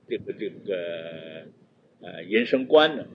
人生观呢，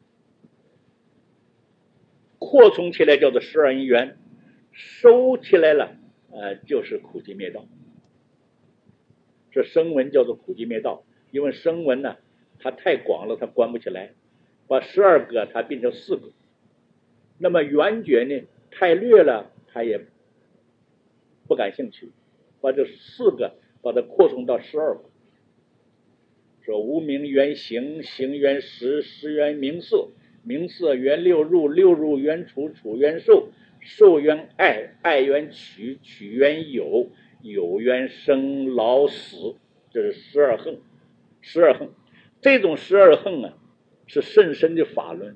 扩充起来叫做十二因缘，收起来了就是苦集灭道。这声闻叫做苦集灭道，因为声闻呢它太广了，它关不起来，把12个它变成4个。那么缘觉呢太略了，它也不感兴趣，把这4个把它扩充到12个。说无名缘行，行缘识，识缘名色，名色缘六入，六入缘处，处缘受，受缘爱，爱缘取，取缘有，有缘生老死，这是12横。12横这种12横啊，是甚深的法轮。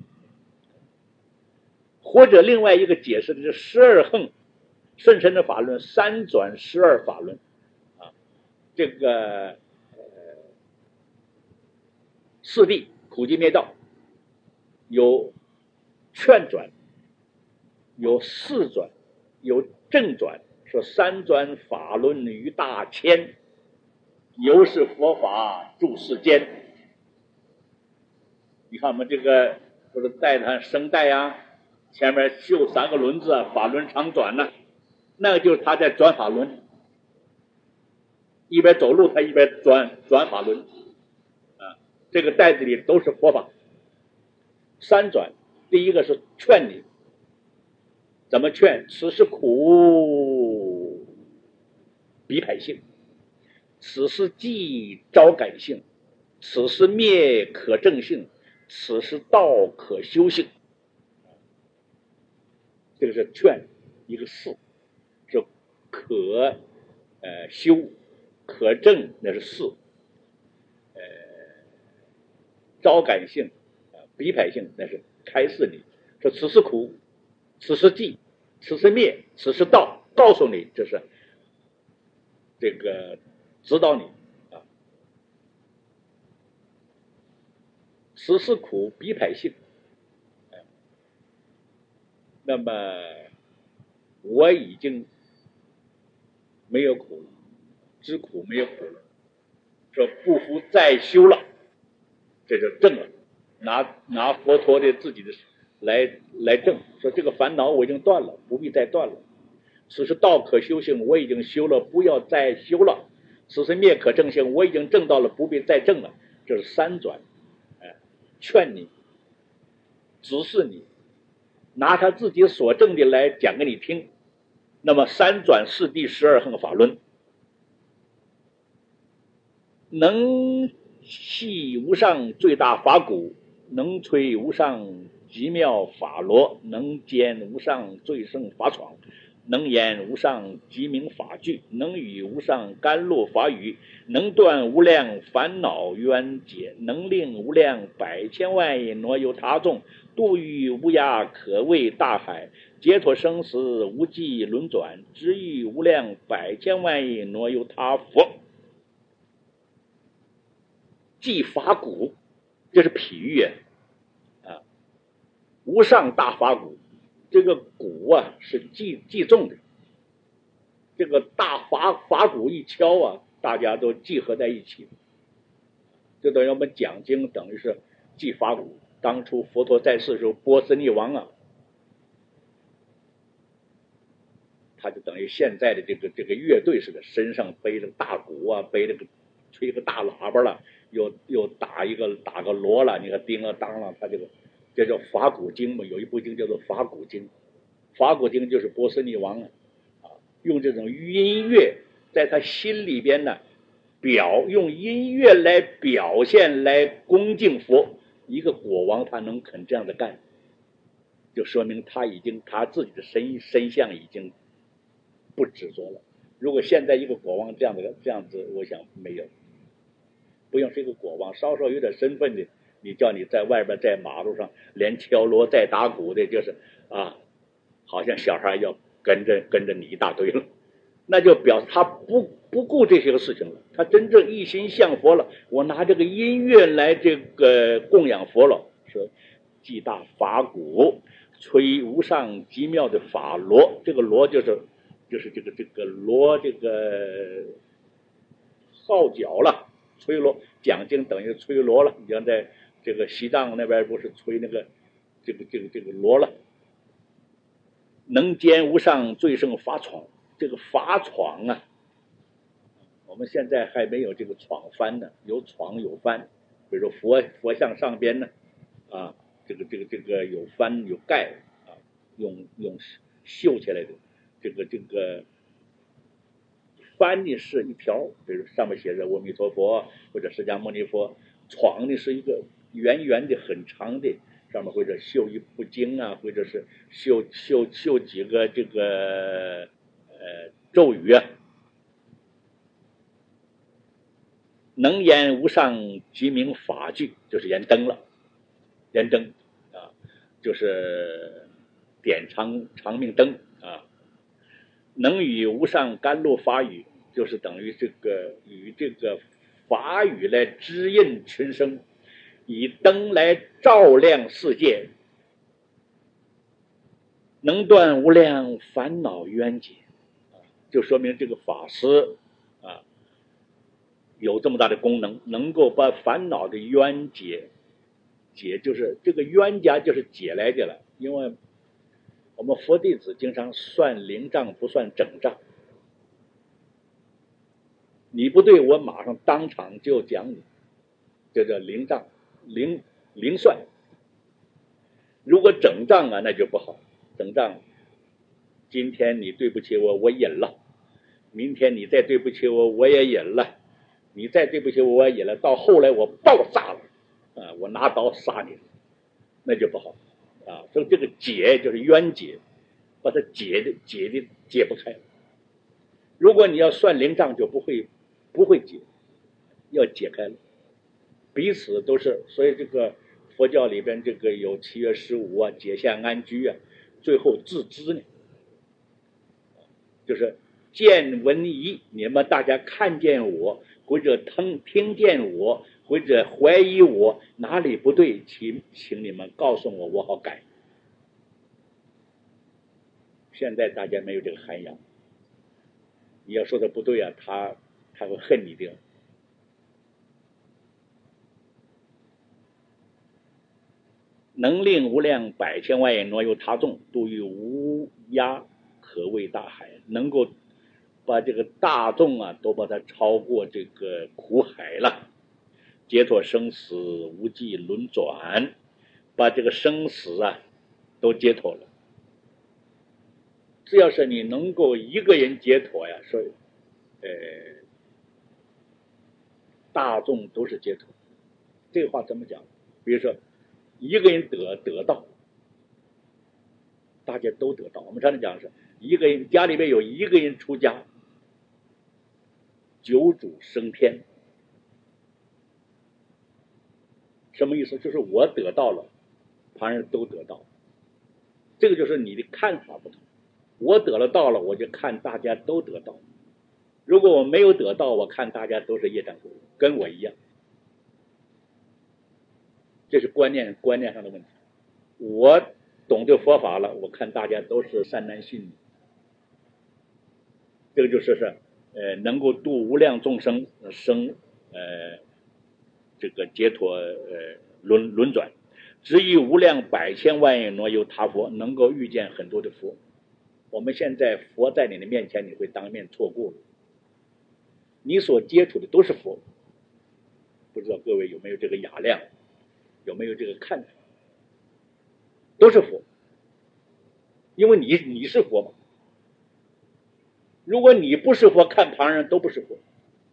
或者另外一个解释的是12横甚深的法轮，3转12法轮啊，这个四谛苦集灭道有劝转，有4转，有正转，说3转法轮于大千，由是佛法住世间。你看我们这个不是带它声带啊，前面绣3个轮子啊，法轮常转呢，那个就是他在转法轮，一边走路他一边转法轮啊。这个袋子里都是佛法。3转，第一个是劝你，怎么劝？此是苦彼排性，此是寂招感性，此是灭可证性，此是道可修性。这个是劝，一个事是可修，可证那是事，招感性彼排性那是开示你，说此是苦，此是寂，此是灭，此是道，告诉你这是这个指导你啊。此是苦彼排性，那么我已经没有苦了，知苦没有苦了，说不服再修了，这就正了。拿佛陀的自己的来证，说这个烦恼我已经断了，不必再断了。此是道可修性，我已经修了，不要再修了。此是灭可证性，我已经证到了，不必再证了。这是3转，劝你，指示你，拿他自己所证的来讲给你听。那么3转4谛12横法轮，能系无上最大法鼓，能吹无上极妙法螺，能兼无上最胜法闯，能言无上极明法句，能语无上甘露法语，能断无量烦恼冤结，能令无量百千万亿挪游他众，度于无涯可畏大海，解脱生死无际轮转，知于无量百千万亿挪游他佛。即法鼓，这是譬喻啊，无上大法鼓，这个鼓啊是计重的，这个大法鼓一敲啊，大家都集合在一起，就等于我们讲经，等于是记法鼓。当初佛陀在世的时候，波斯匿王啊，他就等于现在的这个乐队似的，身上背着大鼓啊，背着个吹个大喇叭了，又打个锣了，你看叮了当了，他这叫法鼓经嘛，有一部经叫做法鼓经。法鼓经就是波斯匿王用这种音乐在他心里边呢，用音乐来表现，来恭敬佛。一个国王他能肯这样的干，就说明他自己的身相已经不执着了。如果现在一个国王这样子，我想没有，不用是一个国王，稍稍有点身份的，你叫你在外边在马路上连敲锣带打鼓的，就是好像小孩要跟着你一大堆了，那就表示他不顾这些个事情了，他真正一心向佛了。我拿这个音乐来这个供养佛了，说既大法鼓，吹无上极妙的法螺，这个螺就是这个锣这个号角了吹锣讲经等于吹锣了。你像在这个西藏那边不是吹那个这个锣了。能兼无上最胜法闯，这个法闯啊，我们现在还没有这个闯翻呢，有闯有翻。比如说佛像上边呢，啊，这个有翻有盖啊，用绣起来的，这个翻的是一条，比如上面写着阿弥陀佛或者释迦牟尼佛，闯的是一个圆圆的很长的，上面或者绣一部经啊，或者是绣几个这个咒语啊。能言无上即名法具，就是燃灯了，燃灯啊，就是点长命灯啊。能与无上甘露法语，就是等于与这个法语来指引群生，以灯来照亮世界，能断无量烦恼冤结，就说明这个法师啊有这么大的功能，能够把烦恼的冤结就是这个冤家就是解来的了。因为我们佛弟子经常算灵账不算整账，你不对我马上当场就讲你，这叫灵账灵算。如果整账啊那就不好，整账今天你对不起我忍了，明天你再对不起我也忍了，你再对不起我也忍了，到后来我爆炸了啊，我拿刀杀你，那就不好啊。所以这个解就是冤结，把它解不开。如果你要算灵账就不会解，要解开了，彼此都是。所以这个佛教里边这个有7月15啊，解相安居啊，最后自知呢，就是见闻疑，你们大家看见我或者听见我或者怀疑我哪里不对，请你们告诉我，我好改。现在大家没有这个涵养，你要说的不对啊，他会恨你的。能令无量百千万亿挪游他众，度于无涯可谓大海，能够把这个大众啊都把它超过这个苦海了，解脱生死无际轮转，把这个生死啊都解脱了。只要是你能够一个人解脱呀，所以大众都是解脱。这个话怎么讲？比如说一个人得到，大家都得到。我们常常讲是一个人家里面有一个人出家，九主升天。什么意思？就是我得到了，旁人都得到。这个就是你的看法不同。我得了到了，我就看大家都得到。如果我没有得到，我看大家都是业障鬼，跟我一样。这是观念上的问题。我懂得佛法了，我看大家都是善男信女，这个就是能够度无量众生生这个解脱轮转，只以无量百千万亿挪游他佛，能够遇见很多的佛。我们现在佛在你的面前，你会当面错过，你所接触的都是佛。不知道各位有没有这个雅量，有没有这个看法？都是佛，因为你是佛嘛。如果你不是佛，看旁人都不是佛。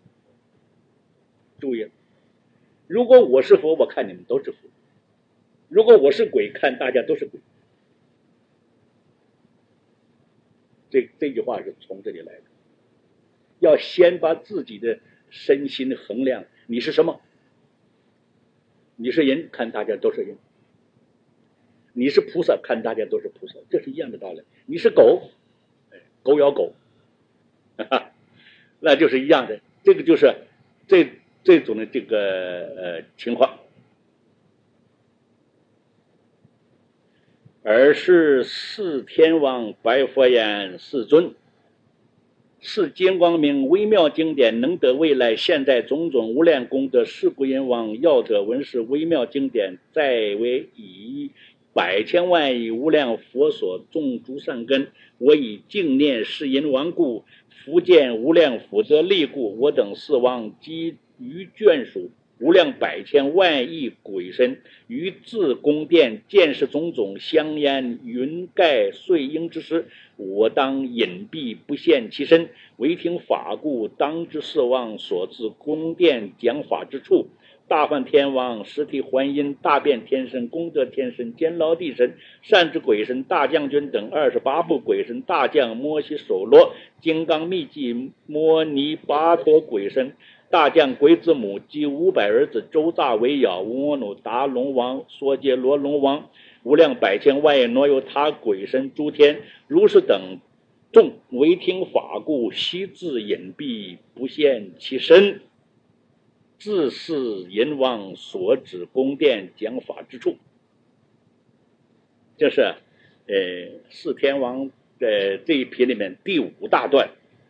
注意，如果我是佛，我看你们都是佛；如果我是鬼，看大家都是鬼。这句话是从这里来的。要先把自己的身心衡量，你是什么？你是人，看大家都是人；你是菩萨，看大家都是菩萨，这是一样的道理。你是狗，狗咬狗，那就是一样的。这个就是这种的这个情况。尔时四天王白佛言：世尊， 是金光明微妙经典，能得未来现在种种无量功德。是故人王要者闻是微妙经典，再为以百千万亿无量佛所种诸善根。我以净念是因王故，福见无量福德力故，我等四王及于眷属无量百千万亿鬼神，于自宫殿见识种种香烟云盖碎鹰之时，我当隐蔽不现其身，唯听法故，当知四王所至宫殿讲法之处。大梵天王、实体还因、大变天神、功德天神、监牢地神、善知鬼神、大将军等28部鬼神、大将摩西手罗、金刚密记、摩尼巴陀鬼神、大将鬼子母及500儿子，周匝围绕乌努达龙王、梭揭罗龙王、无量百千万亿挪游他鬼神诸天，如是等众，唯听法故，悉自隐蔽不现其身，自是阎王所指宫殿讲法之处。这是四天王这一篇里面第5大段，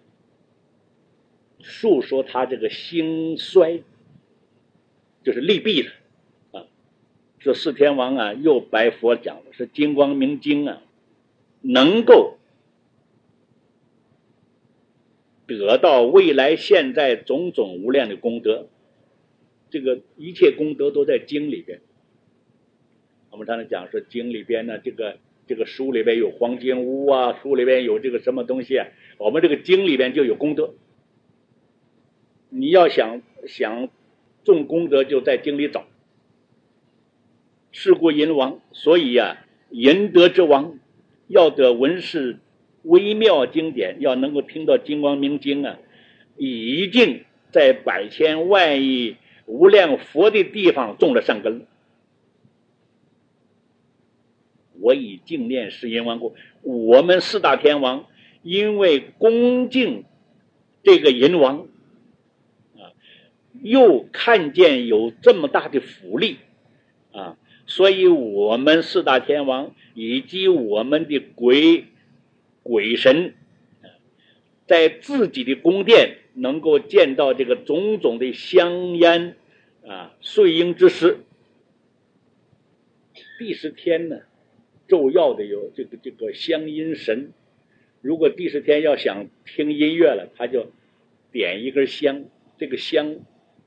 述说他这个兴衰，就是利弊了啊。说四天王啊，又白佛讲的是金光明经啊，能够得到未来现在种种无量的功德。这个一切功德都在经里边。我们常常讲说经里边呢，这个书里边有黄金屋啊，书里边有这个什么东西啊，我们这个经里边就有功德。你要想种功德，就在经里找。是故淫王，所以啊，淫德之王要得闻是微妙经典，要能够听到金光明经啊，已经在百千万亿无量佛的地方种了善根了。我以净念是因王故，我们四大天王因为恭敬这个淫王啊，又看见有这么大的福利啊，所以我们四大天王以及我们的鬼神在自己的宫殿能够见到这个种种的香烟啊碎鹰之时。第10天呢，昼耀的有这个香音神，如果第10天要想听音乐了，他就点一根香，这个香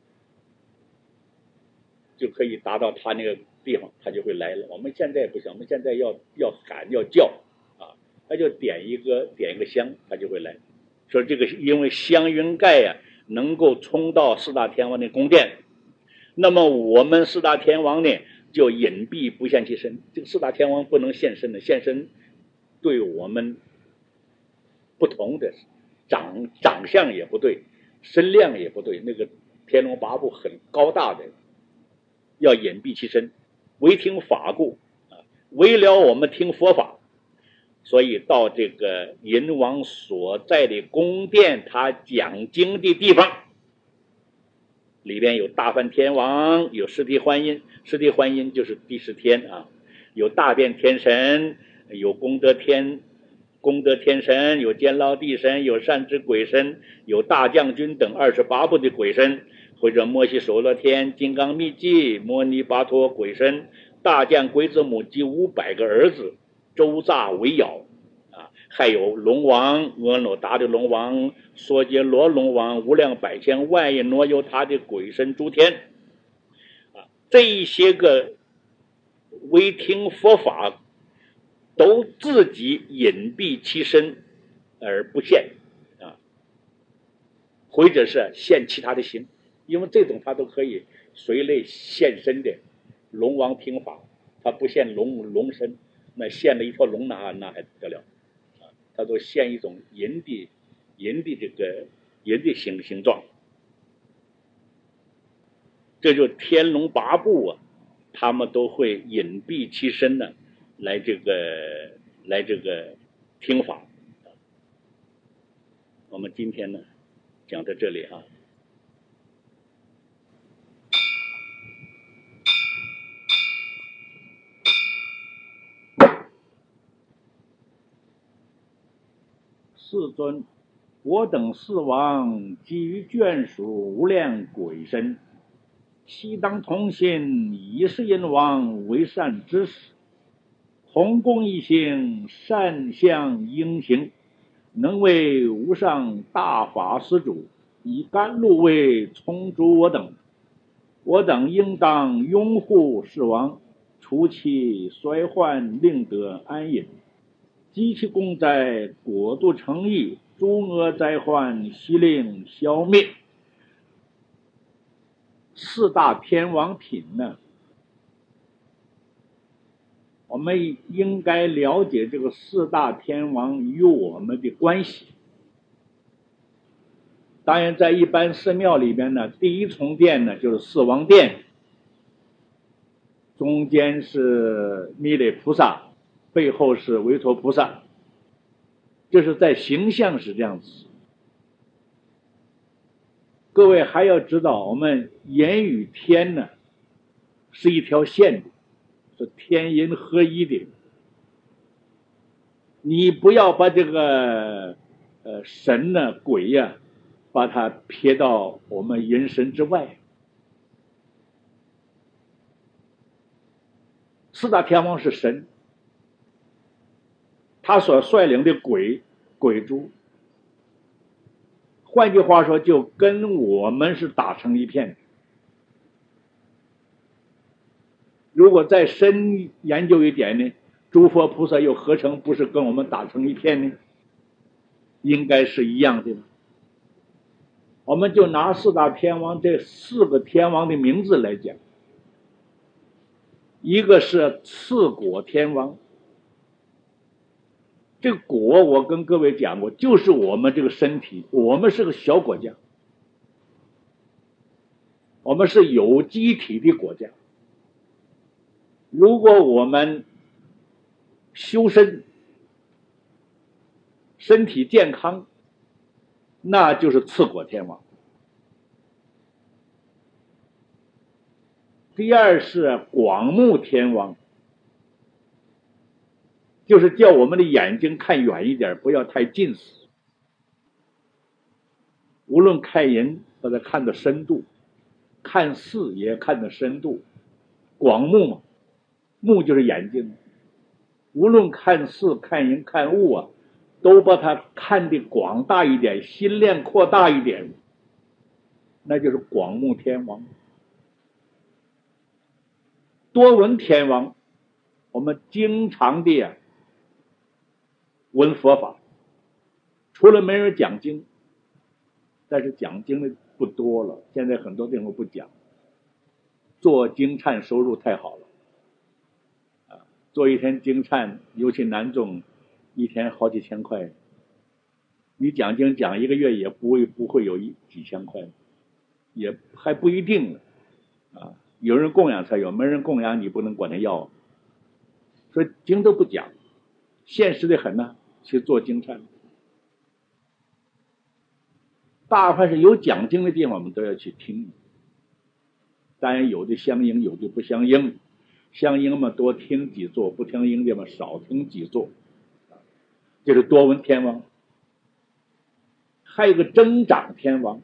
就可以达到他那个地方，他就会来了。我们现在不行，我们现在要喊要叫啊，他就点一个香，他就会来。说这个因为香云盖呀，能够冲到四大天王的宫殿，那么我们四大天王呢，就隐蔽不现其身。这个四大天王不能现身的，现身对我们不同的长相也不对，身量也不对。那个天龙八部很高大的，要隐蔽其身，唯听法故啊，为了我们听佛法。所以到这个阎王所在的宫殿，他讲经的地方里边有大梵天王，有尸体还阴，尸体还阴就是第10天啊，有大变天神，有功德天神，有监牢地神，有善知鬼神，有大将军等28部的鬼神，或者摩西手罗天、金刚密记、摩尼巴陀鬼神、大将鬼子母及500个儿子，周匝围绕啊，还有龙王、阿耨达的龙王、梭揭罗龙王、无量百千万亿挪游他的鬼神诸天啊，这一些个为听佛法都自己隐蔽其身而不现啊，或者是现其他的形，因为这种他都可以随类现身的。龙王听法，他不现龙身，那现了一条龙那还不得了啊！他都现一种人的这个人的形状，这就天龙八部啊，他们都会隐蔽其身呢，来这个听法。我们今天呢讲到这里啊。世尊我等四王基于眷属无量鬼神，悉当同心，以是因王为善之事，同共一心，善相应行，能为无上大法施主，以甘露为充足我等。我等应当拥护是王，除其衰患，令得安隐，积其功在，国度诚意，诸恶灾患悉令消灭。四大天王品呢，我们应该了解这个四大天王与我们的关系。当然在一般寺庙里边呢，第一重殿呢就是四王殿，中间是弥勒菩萨，背后是维陀菩萨，这是在形象是这样子。各位还要知道，我们人与天呢是一条线的，是天人合一的。你不要把这个神呢鬼呀把它撇到我们人神之外。四大天王是神，他所率领的鬼诸，换句话说，就跟我们是打成一片的。如果再深研究一点呢，诸佛菩萨又何曾不是跟我们打成一片呢？应该是一样的。我们就拿四大天王这四个天王的名字来讲，一个是四果天王，这个果我跟各位讲过，就是我们这个身体，我们是个小国家，我们是有机体的国家。如果我们修身，身体健康，那就是次果天王。第二是广目天王，就是叫我们的眼睛看远一点，不要太近视。无论看人，把它看的深度，看事也看的深度。广目嘛，目就是眼睛，无论看事、看人、看物啊，都把它看得广大一点，心量扩大一点，那就是广目天王。多闻天王，我们经常的闻佛法，除了没人讲经，但是讲经的不多了，现在很多地方不讲，做经忏收入太好了，做一天经忏，尤其男众，一天好几千块，你讲经讲一个月也不会有几千块，也还不一定呢，有人供养才有，没人供养你不能管他要，所以经都不讲，现实的很呢，去做经忏。大凡是有讲经的地方，我们都要去听。当然有的相应，有的不相应。相应嘛，多听几座；不相应的嘛，少听几座。这是多闻天王。还有一个增长天王。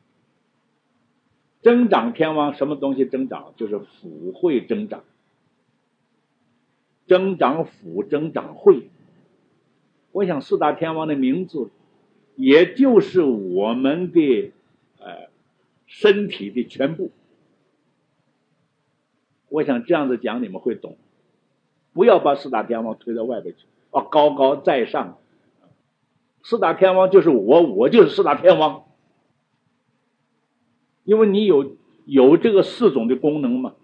增长天王什么东西增长？就是福慧增长。增长福，增长慧。我想四大天王的名字，也就是我们的身体的全部。我想这样子讲你们会懂，不要把四大天王推到外边去，高高在上。四大天王就是我就是四大天王，因为你有这个四种的功能嘛。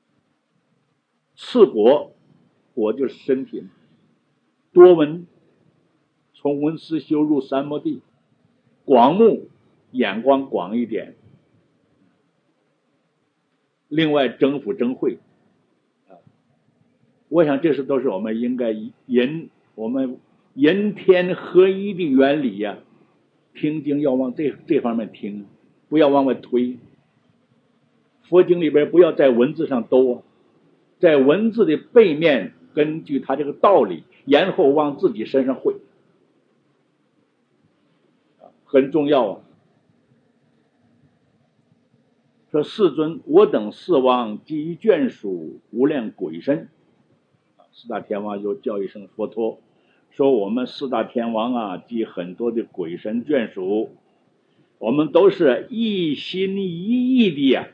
次果就是身体，多闻从闻思修入三摩地，广目眼光广一点，另外增福增慧，我想这都是我们应该我们人天合一的原理呀。听经要往这方面听，不要往外推。佛经里边不要在文字上兜，在文字的背面根据它这个道理，然后往自己身上会。 很重要啊。说世尊，我等四王及于眷属无量鬼神，四大天王就叫一声佛陀，说我们四大天王啊及很多的鬼神眷属，我们都是一心一意的呀，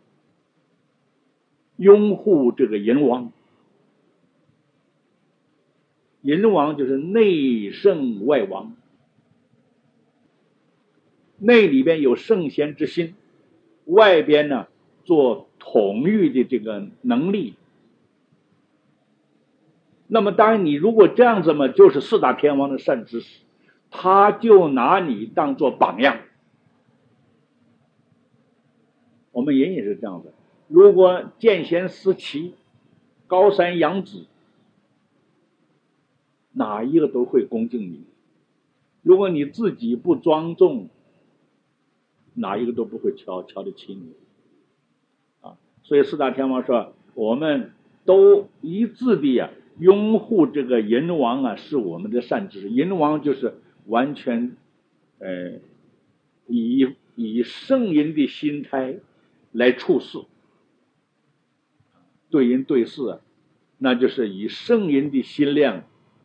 拥护这个阎王。阎王就是内圣外王，内里边有圣贤之心，外边呢做统御的这个能力。那么当然你如果这样子嘛，就是四大天王的善知识，他就拿你当做榜样。我们也是这样的，如果见贤思齐，高山仰止，哪一个都会恭敬你。如果你自己不庄重，哪一个都不会瞧得起你啊。所以四大天王说，我们都一致的拥护这个阎王啊，是我们的善知识。阎王就是完全以圣人的心态来处事，对人对事那就是以圣人的心量，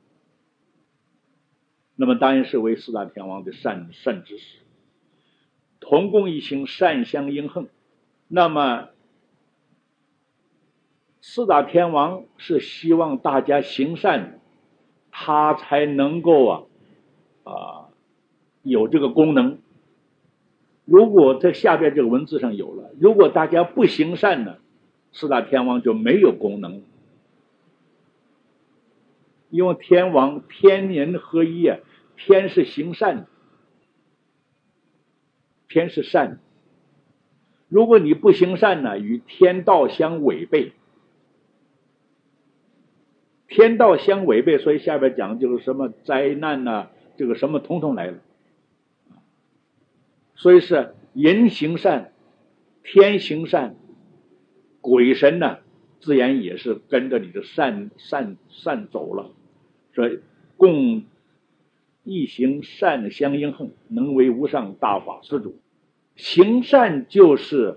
那么当然是为四大天王的善知识。同共一心，善相应恨。那么四大天王是希望大家行善，他才能够有这个功能。如果在下边这个文字上有了，如果大家不行善呢，四大天王就没有功能。因为天王天人合一啊，天是行善的，天是善的。如果你不行善呢，与天道相违背，天道相违背，所以下边讲就是什么灾难啊，这个什么统统来了。所以是人行善，天行善，鬼神呢自然也是跟着你的善走了。所以共一行善相应恨，能为无上大法施主。行善就是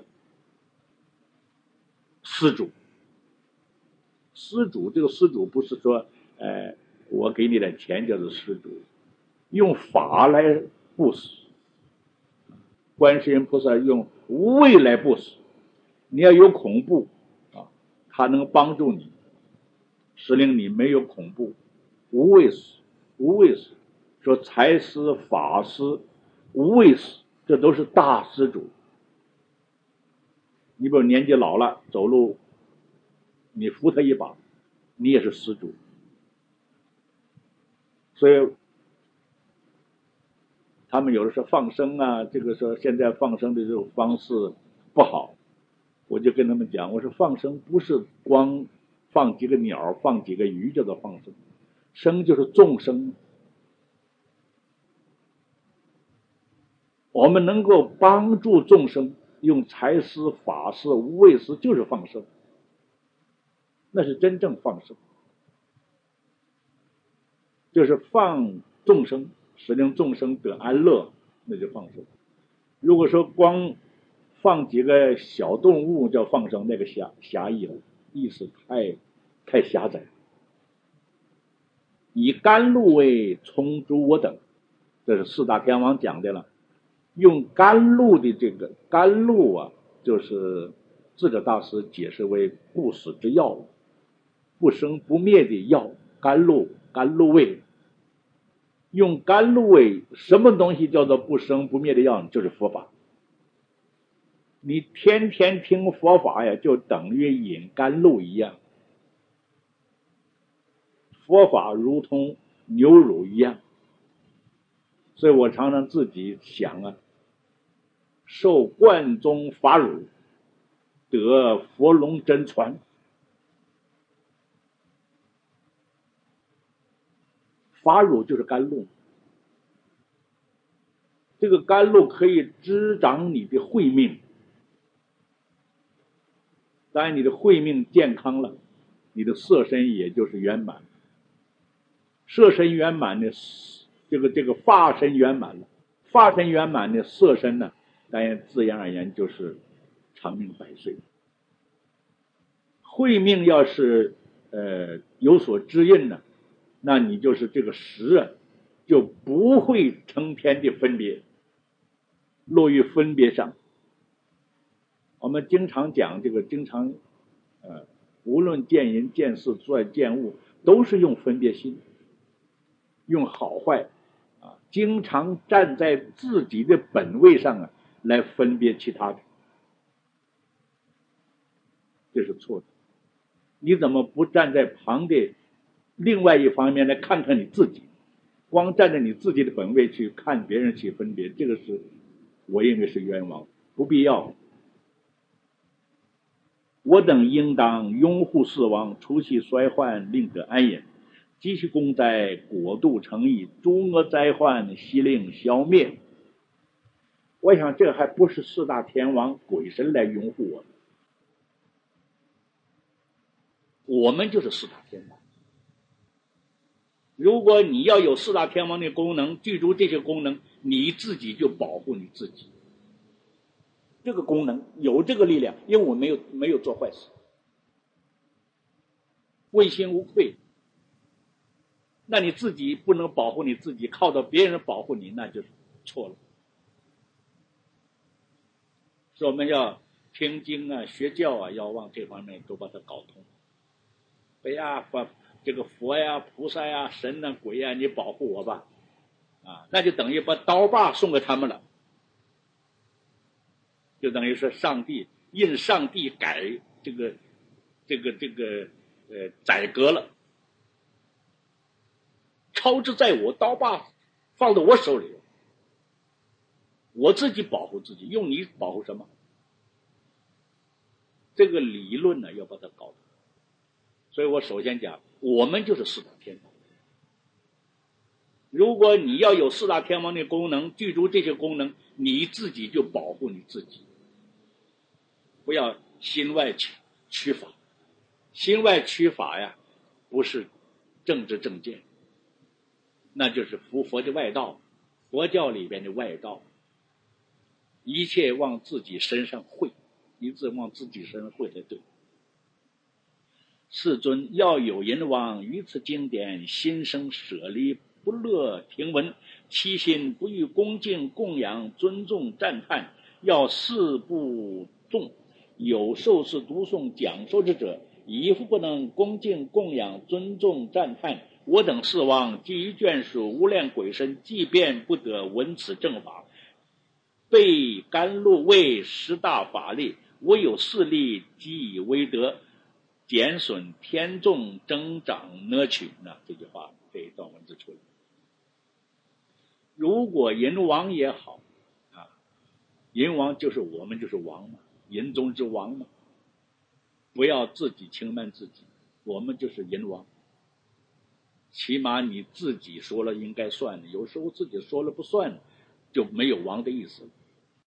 施主。施主这个施主不是说我给你点钱叫做施主，用法来布施。观世音菩萨用无畏来布施，你要有恐怖他能帮助你，使令你没有恐怖。无畏施，无畏施，说财施、法施、无畏施，这都是大施主。你比如年纪老了，走路你扶他一把，你也是施主。所以他们有的时候放生啊，这个说现在放生的这种方式不好，我就跟他们讲，我说放生不是光放几个鸟放几个鱼叫做放生，生就是众生。我们能够帮助众生，用财施、法施、无畏施，就是放生，那是真正放生，就是放众生，使令众生得安乐，那就放生。如果说光放几个小动物叫放生，那个狭义了，意思太狭窄。以甘露为充诸我等，这是四大天王讲的了。用甘露的这个甘露啊，就是智者大师解释为不死之药，不生不灭的药。甘露味，用甘露味，什么东西叫做不生不灭的药？就是佛法。你天天听佛法呀，就等于饮甘露一样。佛法如同牛乳一样，所以我常常自己想受灌宗法乳，得佛龙真传。法乳就是甘露，这个甘露可以滋长你的慧命。当然你的慧命健康了，你的色身也就是圆满。色身圆满的这个法身圆满了， 法身圆满的色身呢，当然自然而言就是长命百岁。慧命要是有所指引呢，那你就是这个识啊，就不会成天的分别，落于分别上。我们经常讲这个，无论见人见事见物，都是用分别心，用好坏啊，经常站在自己的本位上啊来分别其他的，这是错的。你怎么不站在旁的另外一方面来看看你自己？光站在你自己的本位去看别人去分别，这个是我认为是冤枉，不必要。我等应当拥护四王，除其衰患，令得安隐。积其功哉，果度成义，诸恶灾患，悉令消灭。我想这还不是四大天王鬼神来拥护我们，我们就是四大天王。如果你要有四大天王的功能，具足这些功能，你自己就保护你自己。这个功能有这个力量，因为我没有做坏事，问心无愧。那你自己不能保护你自己，靠到别人保护你，那就是错了。所以我们要听经啊、学教啊，要往这方面都把它搞通。哎呀，这个佛呀、菩萨呀、神呐、鬼呀，你保护我吧，啊，那就等于把刀把送给他们了，就等于说上帝改这个宰革了。超之在我，刀把放到我手里，我自己保护自己，用你保护什么？这个理论呢，要把它搞懂。所以我首先讲，我们就是四大天王。如果你要有四大天王的功能，具足这些功能，你自己就保护你自己，不要心外取法。心外取法呀，不是政治正见，那就是佛的外道，佛教里边的外道。一切往自己身上汇，一直往自己身上汇才对。世尊要有人王于此经典，心生舍离，不乐听闻，其心不欲恭敬供养尊重赞叹，要事不重，有受是读诵讲说之者，一复不能恭敬供养尊重赞叹。我等四王基于眷属无量鬼神，即便不得闻此正法，被甘露为十大法力，我有四力即以为德，减损天众，增长乐取。那这句话这一段文字出来，如果人王也好啊，人王就是我们就是王嘛，人中之王嘛，不要自己轻慢自己，我们就是人王。起码你自己说了应该算的，有时候自己说了不算，就没有王的意思了。